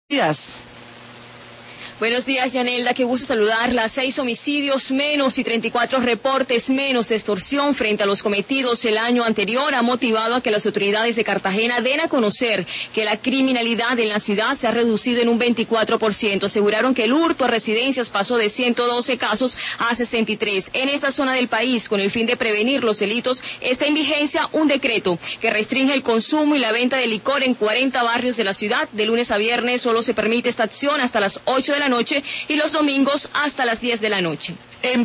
Buenos días, Yanelda, qué gusto saludarla. 6 homicidios menos y 34 reportes menos de extorsión frente a los cometidos el año anterior ha motivado a que las autoridades de Cartagena den a conocer que la criminalidad en la ciudad se ha reducido en un 24%. Aseguraron que el hurto a residencias pasó de 112 casos a 63. En esta zona del país, con el fin de prevenir los delitos, está en vigencia un decreto que restringe el consumo y la venta de licor en 40 barrios de la ciudad. De lunes a viernes solo se permite esta acción hasta las 8 de la noche y los domingos hasta las 10 de la noche.